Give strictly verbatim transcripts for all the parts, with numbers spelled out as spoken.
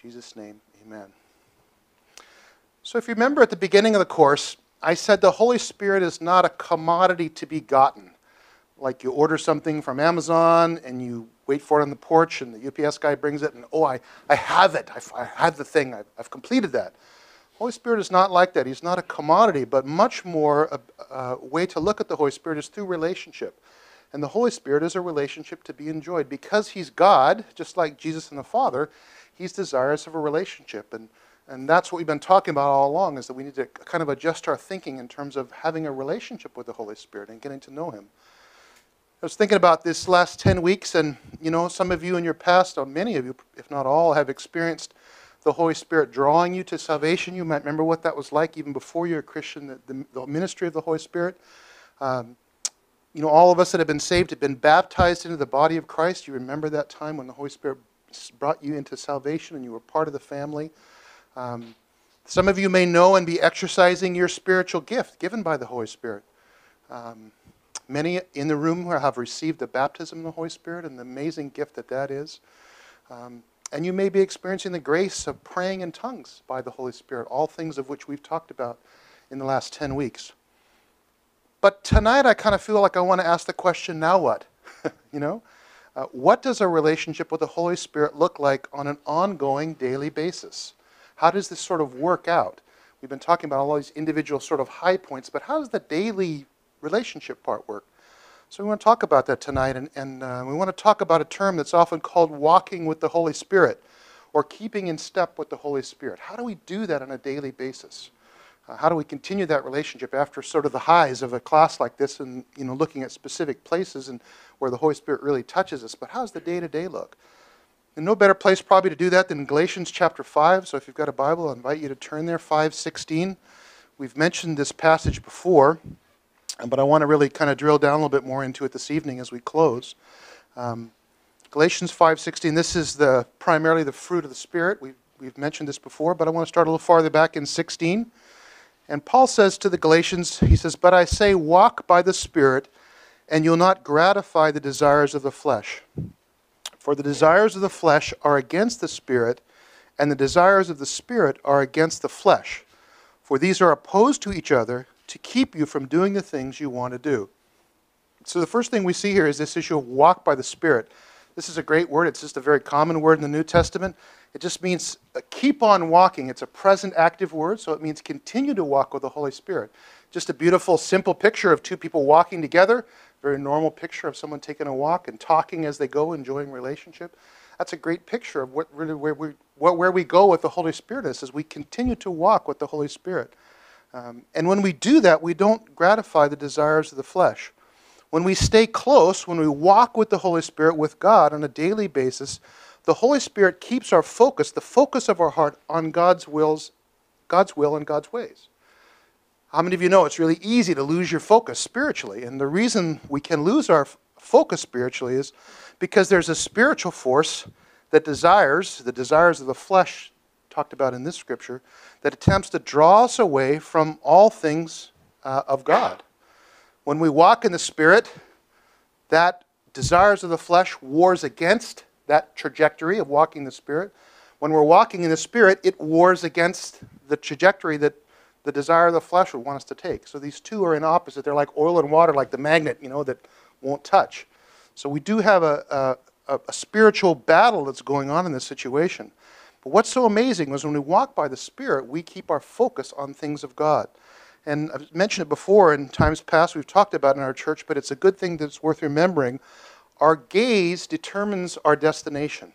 Jesus' name, amen. So if you remember at the beginning of the course, I said the Holy Spirit is not a commodity to be gotten. Like you order something from Amazon and you wait for it on the porch and the U P S guy brings it and, oh, I, I have it. I, I have the thing. I've, I've completed that. Holy Spirit is not like that. He's not a commodity, but much more a, a way to look at the Holy Spirit is through relationship. And the Holy Spirit is a relationship to be enjoyed. Because he's God, just like Jesus and the Father, he's desirous of a relationship. And, and that's what we've been talking about all along, is that we need to kind of adjust our thinking in terms of having a relationship with the Holy Spirit and getting to know him. I was thinking about this last ten weeks, and you know, some of you in your past, or many of you, if not all, have experienced the Holy Spirit drawing you to salvation. You might remember what that was like even before you're a Christian, the, the, the ministry of the Holy Spirit. Um, you know, all of us that have been saved have been baptized into the body of Christ. You remember that time when the Holy Spirit brought you into salvation and you were part of the family. Um, some of you may know and be exercising your spiritual gift given by the Holy Spirit. Um, many in the room have received the baptism of the Holy Spirit and the amazing gift that that is. Um, and you may be experiencing the grace of praying in tongues by the Holy Spirit, all things of which we've talked about in the last ten weeks. But tonight I kind of feel like I want to ask the question, now what? you know? Uh, what does a relationship with the Holy Spirit look like on an ongoing daily basis? How does this sort of work out? We've been talking about all these individual sort of high points, but how does the daily relationship part work? So we want to talk about that tonight, and, and uh, we want to talk about a term that's often called walking with the Holy Spirit, or keeping in step with the Holy Spirit. How do we do that on a daily basis? Uh, how do we continue that relationship after sort of the highs of a class like this, and you know, looking at specific places and where the Holy Spirit really touches us? But how does the day-to-day look? And no better place probably to do that than Galatians chapter five. So if you've got a Bible, I invite you to turn there, five sixteen. We've mentioned this passage before, but I want to really kind of drill down a little bit more into it this evening as we close. Um, Galatians five sixteen, this is the primarily the fruit of the Spirit. We've, we've mentioned this before, but I want to start a little farther back in sixteen. And Paul says to the Galatians, he says, "But I say, walk by the Spirit, and you'll not gratify the desires of the flesh. For the desires of the flesh are against the Spirit, and the desires of the Spirit are against the flesh. For these are opposed to each other to keep you from doing the things you want to do." So the first thing we see here is this issue of walk by the Spirit. This is a great word. It's just a very common word in the New Testament. It just means uh, keep on walking. It's a present active word, so it means continue to walk with the Holy Spirit. Just a beautiful, simple picture of two people walking together. Very normal picture of someone taking a walk and talking as they go, enjoying relationship. That's a great picture of what really where we what, where we go with the Holy Spirit is, as we continue to walk with the Holy Spirit. Um, and when we do that, we don't gratify the desires of the flesh. When we stay close, when we walk with the Holy Spirit, with God on a daily basis, the Holy Spirit keeps our focus, the focus of our heart, on God's wills, God's will and God's ways. How many of you know it's really easy to lose your focus spiritually? And the reason we can lose our f- focus spiritually is because there's a spiritual force that desires, the desires of the flesh, talked about in this scripture, that attempts to draw us away from all things uh, of God. When we walk in the Spirit, that desires of the flesh wars against that trajectory of walking in the Spirit. When we're walking in the Spirit, it wars against the trajectory that the desire of the flesh would want us to take. So these two are in opposite. They're like oil and water, like the magnet, you know, that won't touch. So we do have a, a, a spiritual battle that's going on in this situation. But what's so amazing is when we walk by the Spirit, we keep our focus on things of God. And I've mentioned it before in times past, we've talked about it in our church, but it's a good thing that's worth remembering. Our gaze determines our destination.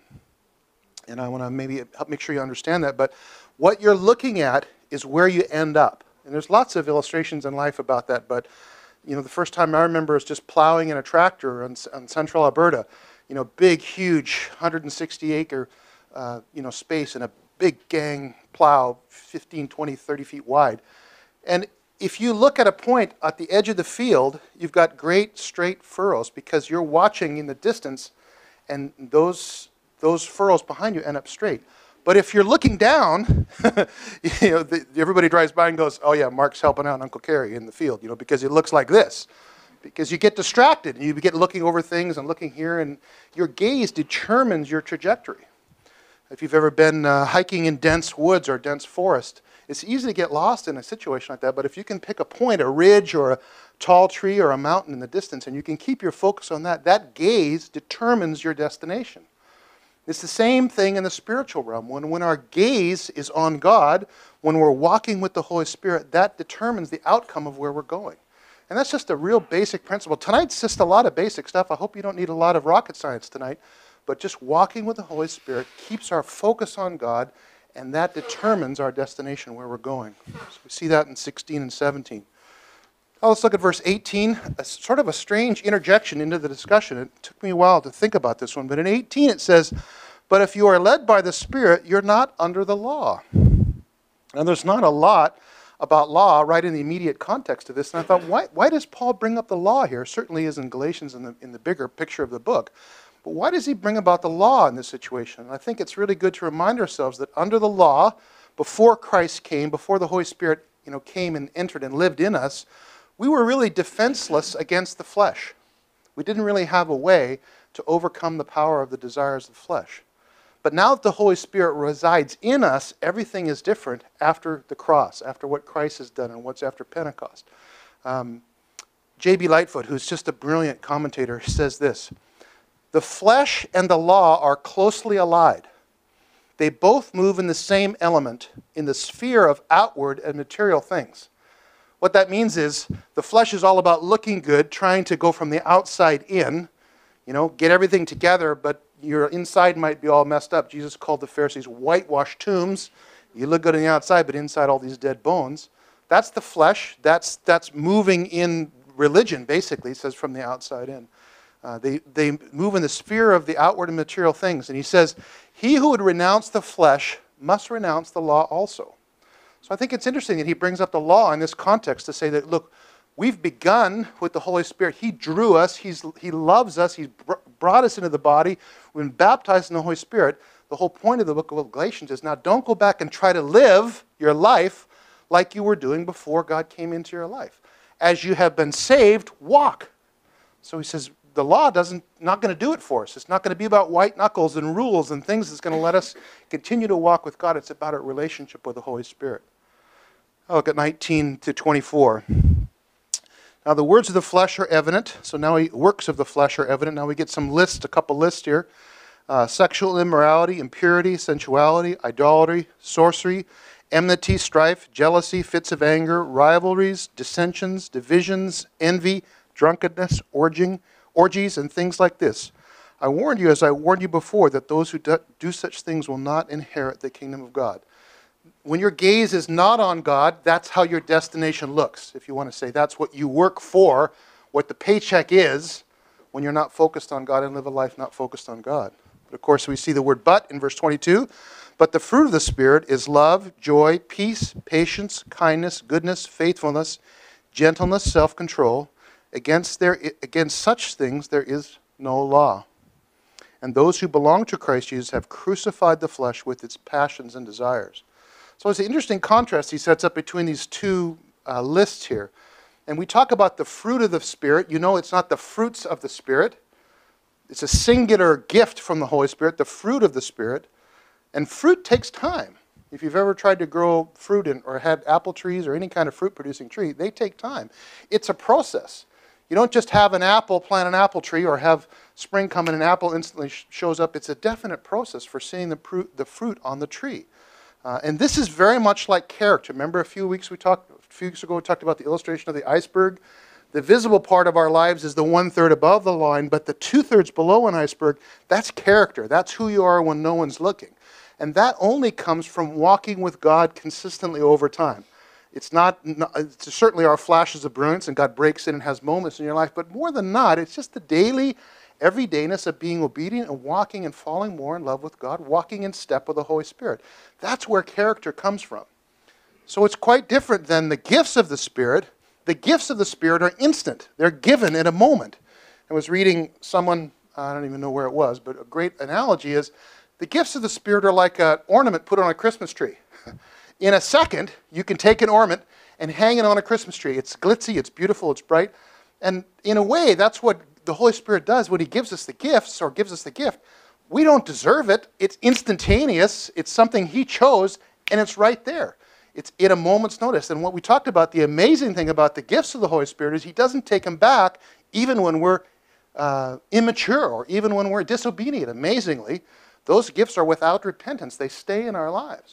And I want to maybe help make sure you understand that. But what you're looking at is where you end up. And there's lots of illustrations in life about that. But, you know, the first time I remember is just plowing in a tractor in, in central Alberta. You know, big, huge, one hundred sixty acre, uh, you know, space and a big gang plow, fifteen, twenty, thirty feet wide. And if you look at a point at the edge of the field, you've got great straight furrows because you're watching in the distance, and those those furrows behind you end up straight. But if you're looking down, you know, the, everybody drives by and goes, "Oh yeah, Mark's helping out Uncle Kerry in the field," you know, because it looks like this. Because you get distracted and you get looking over things and looking here, and your gaze determines your trajectory. If you've ever been uh, hiking in dense woods or dense forest, it's easy to get lost in a situation like that, but if you can pick a point, a ridge or a tall tree or a mountain in the distance, and you can keep your focus on that, that gaze determines your destination. It's the same thing in the spiritual realm. When, when our gaze is on God, when we're walking with the Holy Spirit, that determines the outcome of where we're going. And that's just a real basic principle. Tonight's just a lot of basic stuff. I hope you don't need a lot of rocket science tonight, but just walking with the Holy Spirit keeps our focus on God, and that determines our destination, where we're going. So we see that in sixteen and seventeen. Now let's look at verse eighteen, a, sort of a strange interjection into the discussion. It took me a while to think about this one, but in eighteen it says, "But if you are led by the Spirit, you're not under the law." And there's not a lot about law right in the immediate context of this, and I thought, why, why does Paul bring up the law here? Certainly is in Galatians in the, in the bigger picture of the book. But why does he bring about the law in this situation? And I think it's really good to remind ourselves that under the law, before Christ came, before the Holy Spirit you know, came and entered and lived in us, we were really defenseless against the flesh. We didn't really have a way to overcome the power of the desires of the flesh. But now that the Holy Spirit resides in us, everything is different after the cross, after what Christ has done and what's after Pentecost. Um, J B Lightfoot, who's just a brilliant commentator, says this: "The flesh and the law are closely allied. They both move in the same element, in the sphere of outward and material things." What that means is the flesh is all about looking good, trying to go from the outside in, you know, get everything together, but your inside might be all messed up. Jesus called the Pharisees whitewashed tombs. You look good on the outside, but inside all these dead bones. That's the flesh. That's, that's moving in religion, basically. It says from the outside in. Uh, they, they move in the sphere of the outward and material things. And he says, he who would renounce the flesh must renounce the law also. So I think it's interesting that he brings up the law in this context to say that, look, we've begun with the Holy Spirit. He drew us. He's, he loves us. He's br- brought us into the body. We've been baptized in the Holy Spirit. The whole point of the book of Galatians is now don't go back and try to live your life like you were doing before God came into your life. As you have been saved, walk. So he says the law doesn't not going to do it for us. It's not going to be about white knuckles and rules and things that's going to let us continue to walk with God. It's about a relationship with the Holy Spirit. I'll look at nineteen to twenty-four. Now the words of the flesh are evident. So now we, works of the flesh are evident. Now we get some lists, a couple lists here. Uh, sexual immorality, impurity, sensuality, idolatry, sorcery, enmity, strife, jealousy, fits of anger, rivalries, dissensions, divisions, envy, drunkenness, orging, orgies, and things like this. I warned you, as I warned you before, that those who do, do such things will not inherit the kingdom of God. When your gaze is not on God, that's how your destination looks. If you want to say that's what you work for, what the paycheck is, when you're not focused on God and live a life not focused on God. But of course, we see the word but in verse twenty-two. But the fruit of the Spirit is love, joy, peace, patience, kindness, goodness, faithfulness, gentleness, self-control. Against, their, against such things there is no law. And those who belong to Christ Jesus have crucified the flesh with its passions and desires. So it's an interesting contrast he sets up between these two uh, lists here. And we talk about the fruit of the Spirit. You know it's not the fruits of the Spirit. It's a singular gift from the Holy Spirit, the fruit of the Spirit. And fruit takes time. If you've ever tried to grow fruit in, or had apple trees or any kind of fruit-producing tree, they take time. It's a process. You don't just have an apple, plant an apple tree, or have spring come and an apple instantly sh- shows up. It's a definite process for seeing the, pr- the fruit on the tree. Uh, and this is very much like character. Remember a few weeks we talked, a few weeks ago we talked about the illustration of the iceberg? The visible part of our lives is the one-third above the line, but the two-thirds below an iceberg, that's character. That's who you are when no one's looking. And that only comes from walking with God consistently over time. It's not, it's certainly our flashes of brilliance, and God breaks in and has moments in your life, but more than not, it's just the daily everydayness of being obedient and walking and falling more in love with God, walking in step with the Holy Spirit. That's where character comes from. So it's quite different than the gifts of the Spirit. The gifts of the Spirit are instant. They're given in a moment. I was reading someone, I don't even know where it was, but a great analogy is the gifts of the Spirit are like an ornament put on a Christmas tree. In a second, you can take an ornament and hang it on a Christmas tree. It's glitzy, it's beautiful, it's bright. And in a way, that's what the Holy Spirit does when he gives us the gifts or gives us the gift. We don't deserve it. It's instantaneous. It's something he chose, and it's right there. It's in a moment's notice. And what we talked about, the amazing thing about the gifts of the Holy Spirit is he doesn't take them back even when we're uh, immature or even when we're disobedient. Amazingly, those gifts are without repentance. They stay in our lives.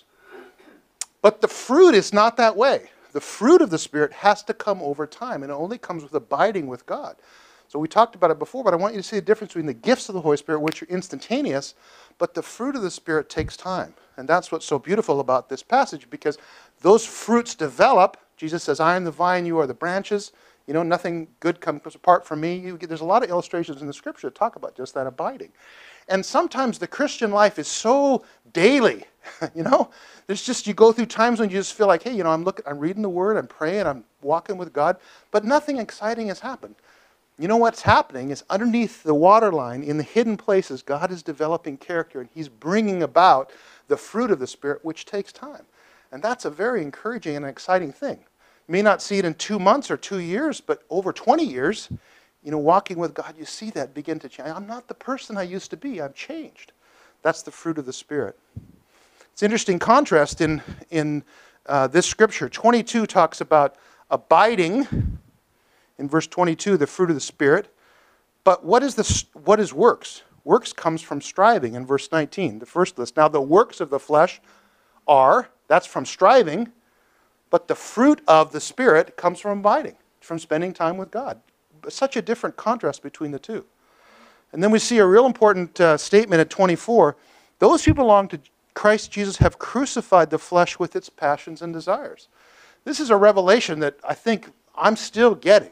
But the fruit is not that way. The fruit of the Spirit has to come over time, and it only comes with abiding with God. So we talked about it before, but I want you to see the difference between the gifts of the Holy Spirit, which are instantaneous, but the fruit of the Spirit takes time. And that's what's so beautiful about this passage, because those fruits develop. Jesus says, I am the vine, you are the branches. You know, nothing good comes apart from me. You, there's a lot of illustrations in the Scripture that talk about just that abiding. And sometimes the Christian life is so daily, you know. There's just, you go through times when you just feel like, hey, you know, I'm looking, I'm reading the Word, I'm praying, I'm walking with God, but nothing exciting has happened. You know what's happening is underneath the waterline, in the hidden places, God is developing character, and he's bringing about the fruit of the Spirit, which takes time. And that's a very encouraging and exciting thing. You may not see it in two months or two years, but over twenty years, you know, walking with God, you see that begin to change. I'm not the person I used to be. I'm changed. That's the fruit of the Spirit. It's an interesting contrast in, in uh, this scripture. twenty-two talks about abiding. In verse twenty-two, the fruit of the Spirit. But what is, the, what is works? Works comes from striving in verse nineteen, the first list. Now the works of the flesh are, that's from striving, but the fruit of the Spirit comes from abiding, from spending time with God. Such a different contrast between the two. And then we see a real important uh, statement at twenty-four. Those who belong to Christ Jesus have crucified the flesh with its passions and desires. This is a revelation that I think I'm still getting.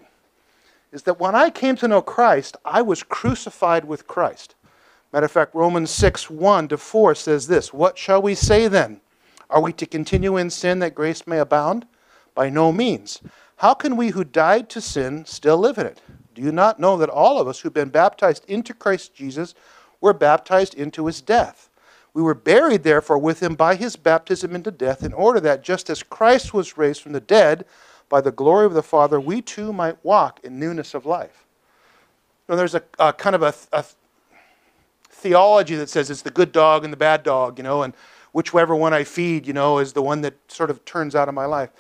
Is that when I came to know Christ, I was crucified with Christ. Matter of fact, Romans six, one to four says this, what shall we say then? Are we to continue in sin that grace may abound? By no means. How can we who died to sin still live in it? Do you not know that all of us who've been baptized into Christ Jesus were baptized into his death? We were buried therefore with him by his baptism into death, in order that just as Christ was raised from the dead by the glory of the Father, we too might walk in newness of life. Now, there's a, a kind of a, a theology that says it's the good dog and the bad dog, you know, and whichever one I feed, you know, is the one that sort of turns out in my life.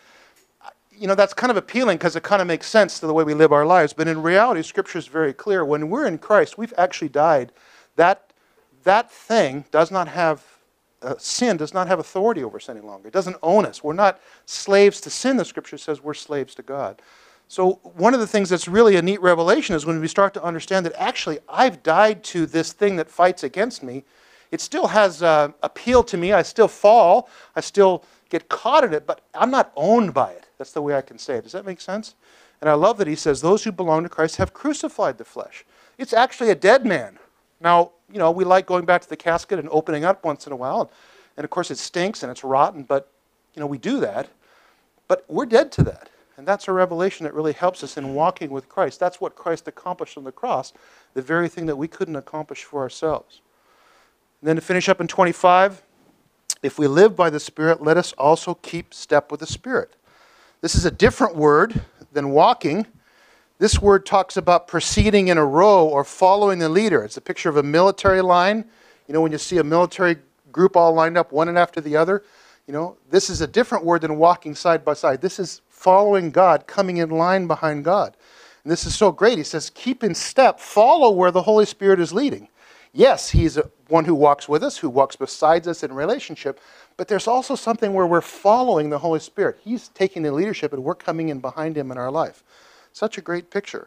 You know, that's kind of appealing because it kind of makes sense to the way we live our lives. But in reality, Scripture is very clear. When we're in Christ, we've actually died. That, that thing does not have Uh, sin does not have authority over us any longer. It doesn't own us. We're not slaves to sin. The Scripture says we're slaves to God. So one of the things that's really a neat revelation is when we start to understand that actually I've died to this thing that fights against me. It still has uh, appeal to me. I still fall. I still get caught in it, but I'm not owned by it. That's the way I can say it. Does that make sense? And I love that he says, those who belong to Christ have crucified the flesh. It's actually a dead man. Now, you know, we like going back to the casket and opening up once in a while. And of course it stinks and it's rotten, but, you know, we do that. But we're dead to that. And that's a revelation that really helps us in walking with Christ. That's what Christ accomplished on the cross, the very thing that we couldn't accomplish for ourselves. And then to finish up in twenty-five, if we live by the Spirit, let us also keep step with the Spirit. This is a different word than walking. This word talks about proceeding in a row or following the leader. It's a picture of a military line. You know, when you see a military group all lined up, one after the other, you know, this is a different word than walking side by side. This is following God, coming in line behind God. And this is so great. He says, keep in step, follow where the Holy Spirit is leading. Yes, he's one who walks with us, who walks beside us in relationship, but there's also something where we're following the Holy Spirit. He's taking the leadership and we're coming in behind him in our life. Such a great picture.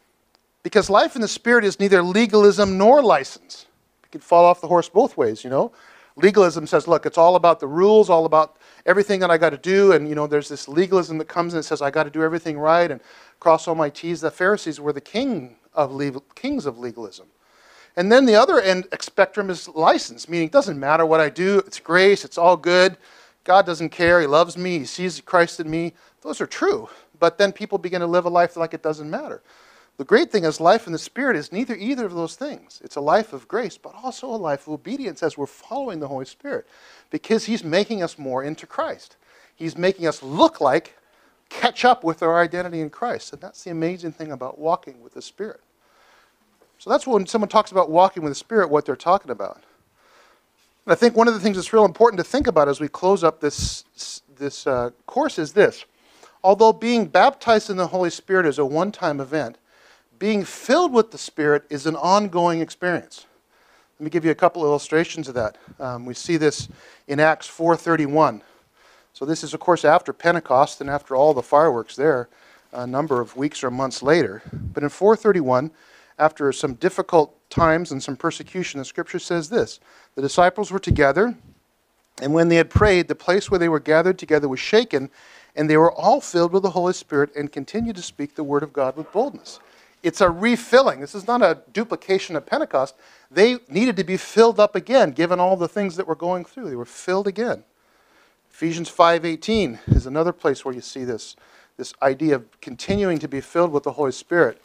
Because life in the Spirit is neither legalism nor license. You can fall off the horse both ways, you know. Legalism says, look, it's all about the rules, all about everything that I got to do. And, you know, there's this legalism that comes and says, I got to do everything right and cross all my T's. The Pharisees were the king of legal, kings of legalism. And then the other end spectrum is license, meaning it doesn't matter what I do. It's grace. It's all good. God doesn't care. He loves me. He sees Christ in me. Those are true. But then people begin to live a life like it doesn't matter. The great thing is life in the Spirit is neither either of those things. It's a life of grace, but also a life of obedience as we're following the Holy Spirit. Because he's making us more into Christ. He's making us look like, catch up with our identity in Christ. And that's the amazing thing about walking with the Spirit. So that's when someone talks about walking with the Spirit, what they're talking about. And I think one of the things that's real important to think about as we close up this, this uh, course is this. Although being baptized in the Holy Spirit is a one-time event, being filled with the Spirit is an ongoing experience. Let me give you a couple illustrations of that. Um, we see this in Acts four thirty-one. So this is, of course, after Pentecost and after all the fireworks there, a number of weeks or months later. But in four thirty-one, after some difficult times and some persecution, the Scripture says this. The disciples were together, and when they had prayed, the place where they were gathered together was shaken, and they were all filled with the Holy Spirit and continued to speak the word of God with boldness. It's a refilling. This is not a duplication of Pentecost. They needed to be filled up again, given all the things that were going through. They were filled again. Ephesians five eighteen is another place where you see this, this idea of continuing to be filled with the Holy Spirit.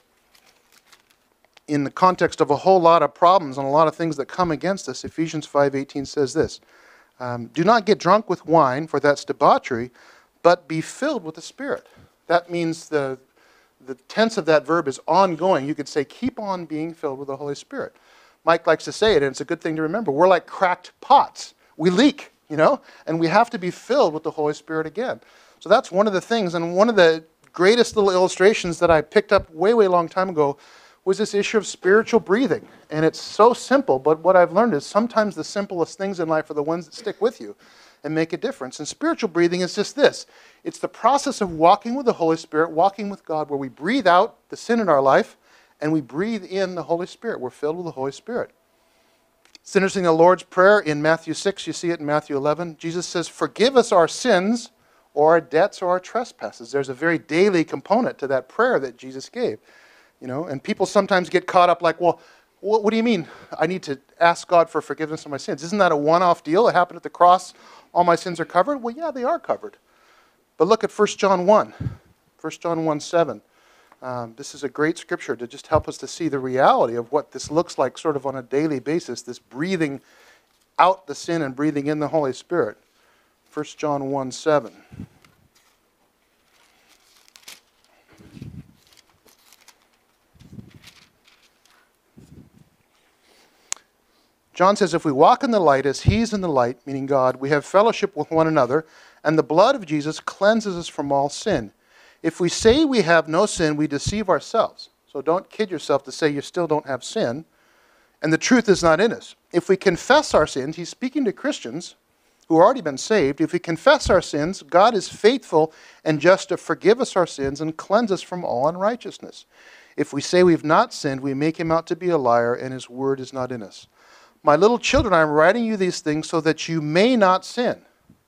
In the context of a whole lot of problems and a lot of things that come against us, Ephesians five eighteen says this, um, do not get drunk with wine, for that's debauchery, but be filled with the Spirit. That means the, the tense of that verb is ongoing. You could say, keep on being filled with the Holy Spirit. Mike likes to say it, and it's a good thing to remember. We're like cracked pots. We leak, you know, and we have to be filled with the Holy Spirit again. So that's one of the things, and one of the greatest little illustrations that I picked up way, way long time ago was this issue of spiritual breathing. And it's so simple, but what I've learned is sometimes the simplest things in life are the ones that stick with you and make a difference. And spiritual breathing is just this. It's the process of walking with the Holy Spirit, walking with God, where we breathe out the sin in our life and we breathe in the Holy Spirit. We're filled with the Holy Spirit. It's interesting, the Lord's Prayer in Matthew six, you see it in Matthew eleven. Jesus says, forgive us our sins or our debts or our trespasses. There's a very daily component to that prayer that Jesus gave. You know, and people sometimes get caught up like, well, what, what do you mean I need to ask God for forgiveness of my sins? Isn't that a one-off deal? It happened at the cross. All my sins are covered? Well, yeah, they are covered. But look at First John one. First John one seven. Um, this is a great scripture to just help us to see the reality of what this looks like sort of on a daily basis, this breathing out the sin and breathing in the Holy Spirit. First John one seven. John says, if we walk in the light as he's in the light, meaning God, we have fellowship with one another, and the blood of Jesus cleanses us from all sin. If we say we have no sin, we deceive ourselves. So don't kid yourself to say you still don't have sin, and the truth is not in us. If we confess our sins, he's speaking to Christians who have already been saved. If we confess our sins, God is faithful and just to forgive us our sins and cleanse us from all unrighteousness. If we say we've not sinned, we make him out to be a liar, and his word is not in us. My little children, I am writing you these things so that you may not sin.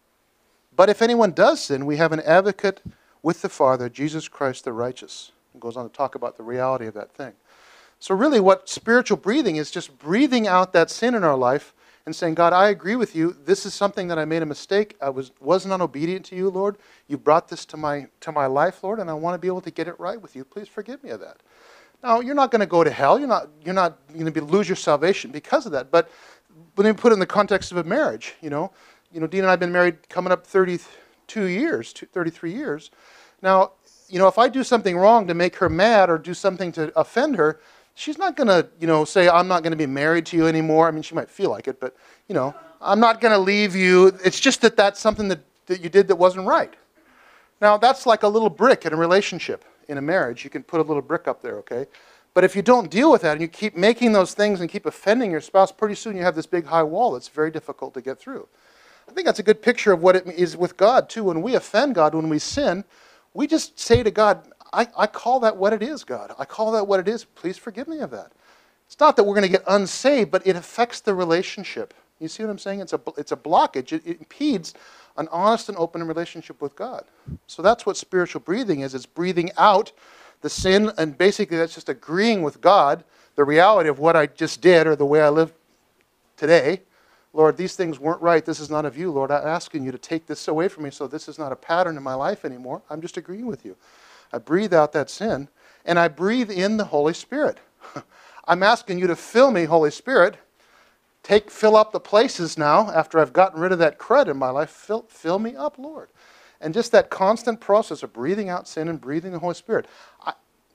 But if anyone does sin, we have an advocate with the Father, Jesus Christ the righteous. It goes on to talk about the reality of that thing. So really what spiritual breathing is, just breathing out that sin in our life and saying, God, I agree with you. This is something that I made a mistake. I was, wasn't unobedient to you, Lord. You brought this to my, to my life, Lord, and I want to be able to get it right with you. Please forgive me of that. Now, you're not going to go to hell. You're not, you're not going to be, lose your salvation because of that. But let me put it in the context of a marriage. You know, you know, Dean and I have been married coming up thirty-two years, thirty-three years. Now, you know, if I do something wrong to make her mad or do something to offend her, she's not going to, you know, say, I'm not going to be married to you anymore. I mean, she might feel like it, but, you know, I'm not going to leave you. It's just that that's something that, that you did that wasn't right. Now, that's like a little brick in a relationship. In a marriage, you can put a little brick up there, okay? But if you don't deal with that and you keep making those things and keep offending your spouse, pretty soon you have this big high wall that's very difficult to get through. I think that's a good picture of what it is with God, too. When we offend God, when we sin, we just say to God, I, I call that what it is, God. I call that what it is. Please forgive me of that. It's not that we're going to get unsaved, but it affects the relationship. You see what I'm saying? It's a, it's a blockage. It, it impedes an honest and open relationship with God. So that's what spiritual breathing is. It's breathing out the sin, and basically that's just agreeing with God, the reality of what I just did or the way I live today. Lord, these things weren't right. This is not of you, Lord. I'm asking you to take this away from me so this is not a pattern in my life anymore. I'm just agreeing with you. I breathe out that sin, and I breathe in the Holy Spirit. I'm asking you to fill me, Holy Spirit. Take, fill up the places now, after I've gotten rid of that crud in my life, fill, fill me up, Lord. And just that constant process of breathing out sin and breathing the Holy Spirit. I,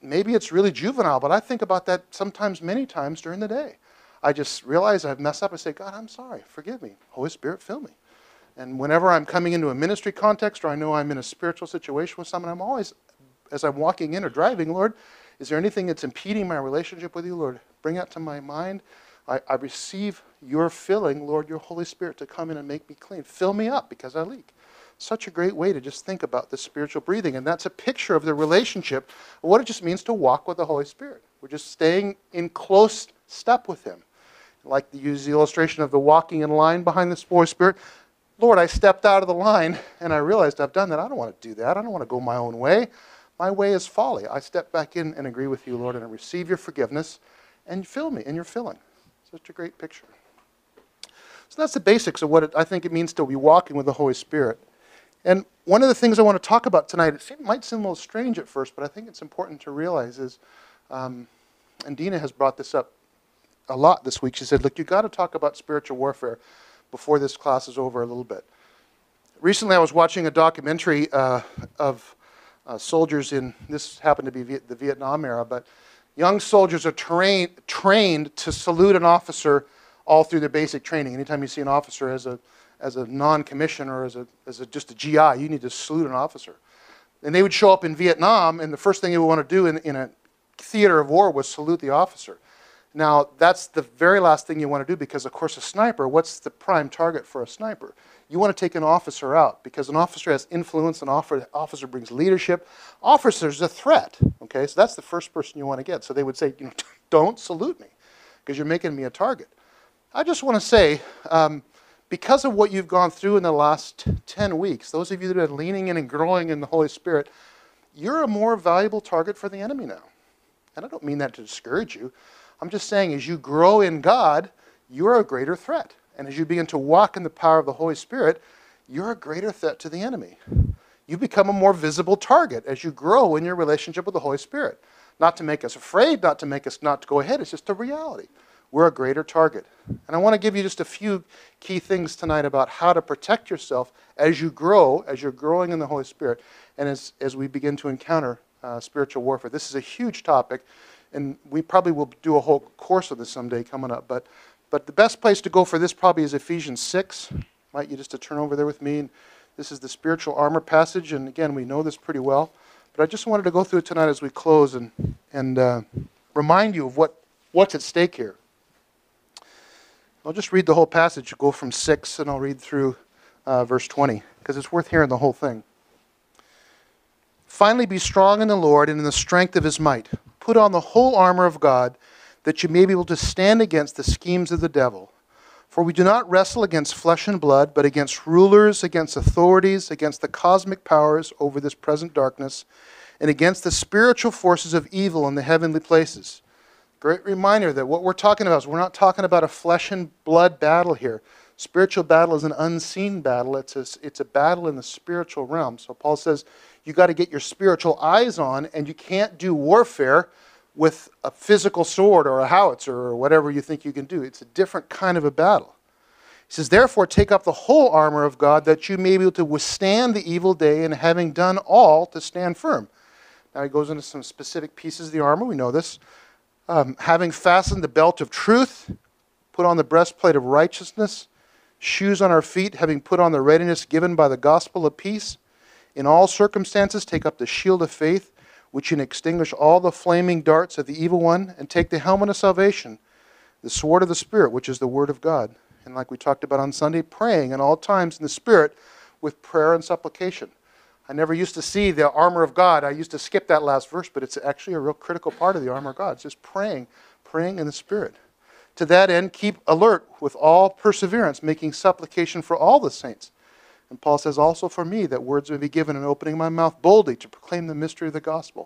maybe it's really juvenile, but I think about that sometimes, many times during the day. I just realize I've messed up. I say, God, I'm sorry. Forgive me. Holy Spirit, fill me. And whenever I'm coming into a ministry context or I know I'm in a spiritual situation with someone, I'm always, as I'm walking in or driving, Lord, is there anything that's impeding my relationship with you, Lord? Bring that to my mind. I, I receive your filling, Lord, your Holy Spirit to come in and make me clean. Fill me up because I leak. Such a great way to just think about this spiritual breathing. And that's a picture of the relationship, of what it just means to walk with the Holy Spirit. We're just staying in close step with him. I like to use the illustration of the walking in line behind the Holy Spirit. Lord, I stepped out of the line and I realized I've done that. I don't want to do that. I don't want to go my own way. My way is folly. I step back in and agree with you, Lord, and I receive your forgiveness and fill me in your filling. Such a great picture. So that's the basics of what it, I think it means to be walking with the Holy Spirit. And one of the things I want to talk about tonight, it seem, might seem a little strange at first, but I think it's important to realize is, um, and Dina has brought this up a lot this week. She said, look, you've got to talk about spiritual warfare before this class is over a little bit. Recently I was watching a documentary uh, of uh, soldiers in, this happened to be Viet, the Vietnam era, but young soldiers are train, trained to salute an officer all through their basic training. Anytime you see an officer as a as a non-commissioned or as a as a, just a G I, you need to salute an officer. And they would show up in Vietnam, and the first thing they would want to do in, in a theater of war was salute the officer. Now, that's the very last thing you want to do because, of course, a sniper, what's the prime target for a sniper? You want to take an officer out because an officer has influence, an officer brings leadership. Officer's a threat, okay? So that's the first person you want to get. So they would say, you know, don't salute me because you're making me a target. I just want to say, um, because of what you've gone through in the last ten weeks, those of you that are leaning in and growing in the Holy Spirit, you're a more valuable target for the enemy now. And I don't mean that to discourage you. I'm just saying as you grow in God, you're a greater threat. And as you begin to walk in the power of the Holy Spirit, you're a greater threat to the enemy. You become a more visible target as you grow in your relationship with the Holy Spirit. Not to make us afraid, not to make us not to go ahead, it's just a reality. We're a greater target. And I want to give you just a few key things tonight about how to protect yourself as you grow, as you're growing in the Holy Spirit, and as, as we begin to encounter uh, spiritual warfare. This is a huge topic, and we probably will do a whole course of this someday coming up. But, but the best place to go for this probably is Ephesians six. I invite you just to turn over there with me. And this is the spiritual armor passage, and again, we know this pretty well. But I just wanted to go through it tonight as we close and, and uh, remind you of what, what's at stake here. I'll just read the whole passage, go from six, and I'll read through uh, verse twenty, because it's worth hearing the whole thing. Finally, be strong in the Lord and in the strength of his might. Put on the whole armor of God, that you may be able to stand against the schemes of the devil. For we do not wrestle against flesh and blood, but against rulers, against authorities, against the cosmic powers over this present darkness, and against the spiritual forces of evil in the heavenly places. Great reminder that what we're talking about is we're not talking about a flesh and blood battle here. Spiritual battle is an unseen battle. It's a, it's a battle in the spiritual realm. So Paul says you got to get your spiritual eyes on, and you can't do warfare with a physical sword or a howitzer or whatever you think you can do. It's a different kind of a battle. He says, therefore, take up the whole armor of God that you may be able to withstand the evil day, and having done all, to stand firm. Now he goes into some specific pieces of the armor. We know this. Um, having fastened the belt of truth, put on the breastplate of righteousness, shoes on our feet, having put on the readiness given by the gospel of peace. In all circumstances, take up the shield of faith, which can extinguish all the flaming darts of the evil one, and take the helmet of salvation, the sword of the Spirit, which is the word of God. And like we talked about on Sunday, praying at all times in the Spirit with prayer and supplication. I never used to see the armor of God. I used to skip that last verse, but it's actually a real critical part of the armor of God. It's just praying, praying in the Spirit. To that end, keep alert with all perseverance, making supplication for all the saints. And Paul says, also for me, that words may be given in opening my mouth boldly to proclaim the mystery of the gospel.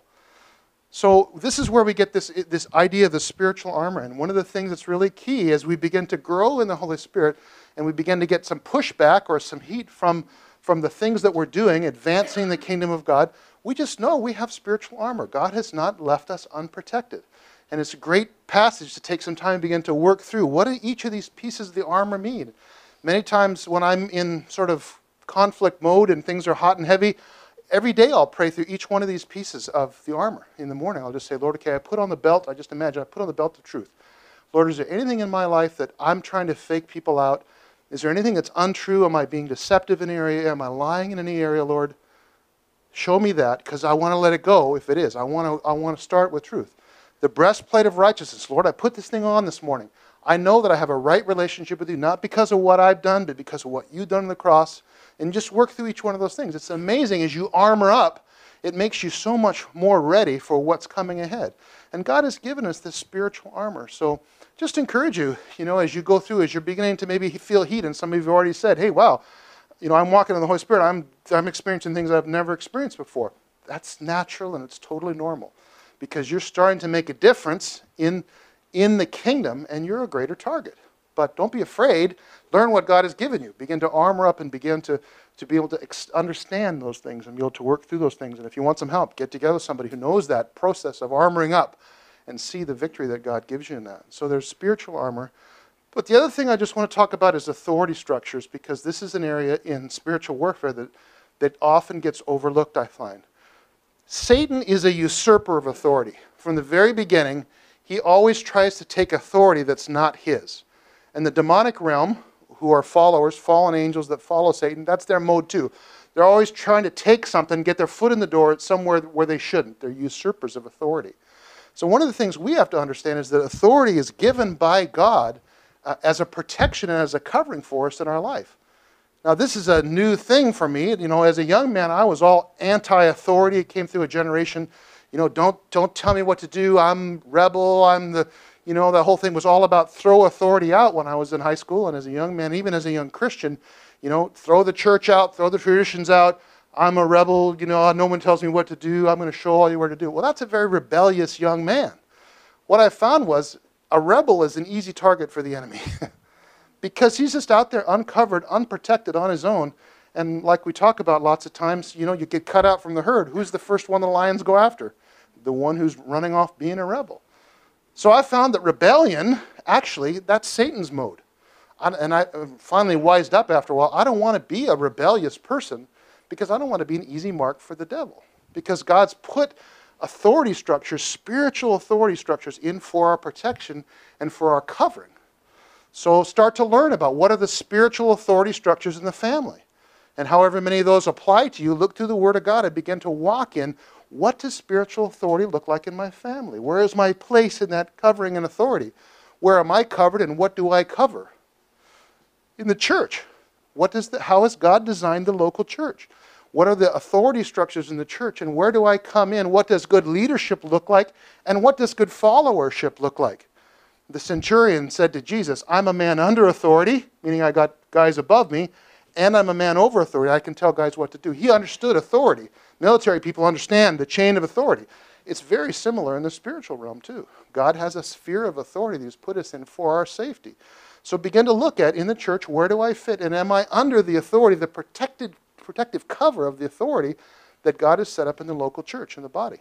So this is where we get this, this idea of the spiritual armor. And one of the things that's really key as we begin to grow in the Holy Spirit and we begin to get some pushback or some heat from from the things that we're doing, advancing the kingdom of God, we just know we have spiritual armor. God has not left us unprotected. And it's a great passage to take some time and begin to work through. What do each of these pieces of the armor mean? Many times when I'm in sort of conflict mode and things are hot and heavy, every day I'll pray through each one of these pieces of the armor. In the morning, I'll just say, Lord, okay, I put on the belt. I just imagine I put on the belt of truth. Lord, is there anything in my life that I'm trying to fake people out? Is there anything that's untrue? Am I being deceptive in any area? Am I lying in any area, Lord? Show me that, because I want to let it go if it is. I want to, I want to start with truth. The breastplate of righteousness. Lord, I put this thing on this morning. I know that I have a right relationship with you, not because of what I've done, but because of what you've done on the cross. And just work through each one of those things. It's amazing as you armor up, it makes you so much more ready for what's coming ahead. And God has given us this spiritual armor. So just encourage you, you know, as you go through, as you're beginning to maybe feel heat, and some of you have already said, hey, wow, you know, I'm walking in the Holy Spirit. I'm, I'm experiencing things I've never experienced before. That's natural and it's totally normal, because you're starting to make a difference in, in the kingdom, and you're a greater target. But don't be afraid. Learn what God has given you. Begin to armor up and begin to, to be able to ex- understand those things and be able to work through those things. And if you want some help, get together with somebody who knows that process of armoring up and see the victory that God gives you in that. So there's spiritual armor. But the other thing I just want to talk about is authority structures, because this is an area in spiritual warfare that, that often gets overlooked, I find. Satan is a usurper of authority. From the very beginning, he always tries to take authority that's not his. And the demonic realm, who are followers, fallen angels that follow Satan, that's their mode too. They're always trying to take something, get their foot in the door somewhere where they shouldn't. They're usurpers of authority. So one of the things we have to understand is that authority is given by God uh, as a protection and as a covering for us in our life. Now, this is a new thing for me. You know, as a young man, I was all anti-authority. It came through a generation, you know, don't, don't tell me what to do. I'm rebel. I'm the... You know, the whole thing was all about throw authority out when I was in high school and as a young man, even as a young Christian, you know, throw the church out, throw the traditions out. I'm a rebel, you know, no one tells me what to do. I'm going to show all you where to do. Well, that's a very rebellious young man. What I found was a rebel is an easy target for the enemy because he's just out there uncovered, unprotected on his own. And like we talk about lots of times, you know, you get cut out from the herd. Who's the first one the lions go after? The one who's running off being a rebel. So I found that rebellion, actually, that's Satan's mode. And I finally wised up after a while. I don't want to be a rebellious person because I don't want to be an easy mark for the devil. Because God's put authority structures, spiritual authority structures, in for our protection and for our covering. So start to learn about what are the spiritual authority structures in the family. And however many of those apply to you, look through the Word of God and begin to walk in, what does spiritual authority look like in my family? Where is my place in that covering and authority? Where am I covered and what do I cover? In the church, what does the, how has God designed the local church? What are the authority structures in the church and where do I come in? What does good leadership look like and what does good followership look like? The centurion said to Jesus, I'm a man under authority, meaning I got guys above me, and I'm a man over authority. I can tell guys what to do. He understood authority. Military people understand the chain of authority. It's very similar in the spiritual realm too. God has a sphere of authority that He's put us in for our safety. So begin to look at, in the church, where do I fit? And am I under the authority, the protected, protective cover of the authority that God has set up in the local church, in the body?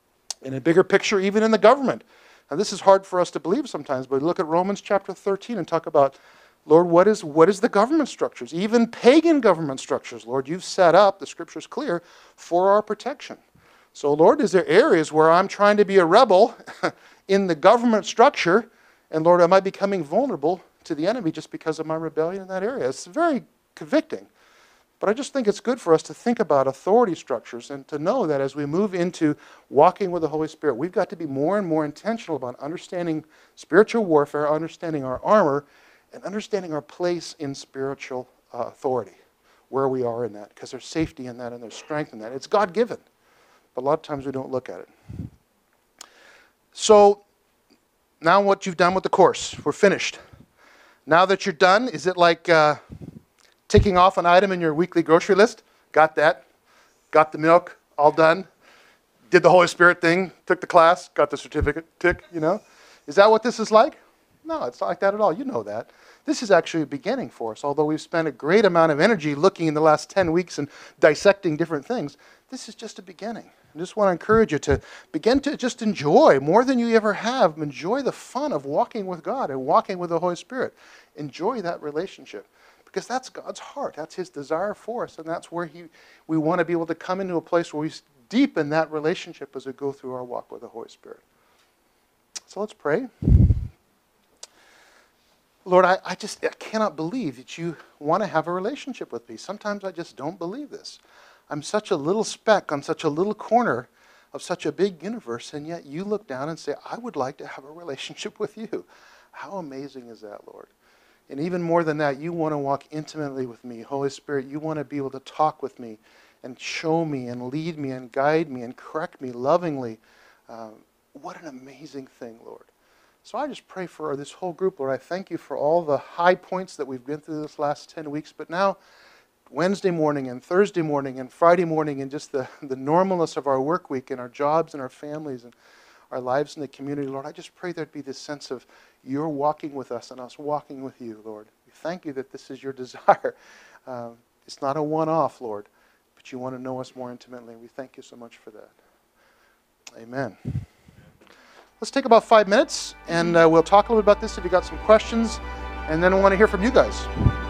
In a bigger picture, even in the government. Now this is hard for us to believe sometimes, but look at Romans chapter thirteen and talk about, Lord, what is, what is the government structures? Even pagan government structures, Lord, you've set up, the Scripture's clear, for our protection. So, Lord, is there areas where I'm trying to be a rebel in the government structure, and Lord, am I becoming vulnerable to the enemy just because of my rebellion in that area? It's very convicting. But I just think it's good for us to think about authority structures and to know that as we move into walking with the Holy Spirit, we've got to be more and more intentional about understanding spiritual warfare, understanding our armor, and understanding our place in spiritual uh, authority, where we are in that, because there's safety in that and there's strength in that. It's God-given, but a lot of times we don't look at it. So now what you've done with the course, we're finished. Now that you're done, is it like uh, ticking off an item in your weekly grocery list? Got that, got the milk, all done, did the Holy Spirit thing, took the class, got the certificate, tick, you know? Is that what this is like? No, it's not like that at all. You know that. This is actually a beginning for us. Although we've spent a great amount of energy looking in the last ten weeks and dissecting different things, this is just a beginning. I just want to encourage you to begin to just enjoy, more than you ever have, enjoy the fun of walking with God and walking with the Holy Spirit. Enjoy that relationship. Because that's God's heart. That's his desire for us. And that's where he, we want to be able to come into a place where we deepen that relationship as we go through our walk with the Holy Spirit. So let's pray. Lord, I, I just I cannot believe that you want to have a relationship with me. Sometimes I just don't believe this. I'm such a little speck on such a little corner of such a big universe, and yet you look down and say, I would like to have a relationship with you. How amazing is that, Lord? And even more than that, you want to walk intimately with me. Holy Spirit, you want to be able to talk with me and show me and lead me and guide me and correct me lovingly. Um, what an amazing thing, Lord. So I just pray for this whole group, Lord. I thank you for all the high points that we've been through this last ten weeks, but now Wednesday morning and Thursday morning and Friday morning and just the, the normalness of our work week and our jobs and our families and our lives in the community, Lord, I just pray there'd be this sense of you're walking with us and us walking with you, Lord. We thank you that this is your desire. Uh, it's not a one-off, Lord, but you want to know us more intimately. We thank you so much for that. Amen. Let's take about five minutes, and uh, we'll talk a little bit about this if you got some questions, and then I want to hear from you guys.